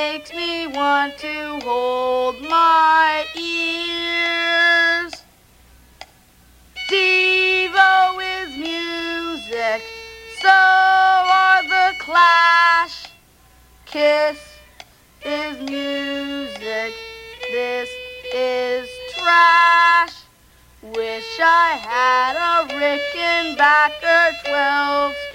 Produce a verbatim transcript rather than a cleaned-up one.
makes me want to hold my ears. Devo is music, so are the Clash. Kiss is music, this is trash. Wish I had a Rickenbacker twelve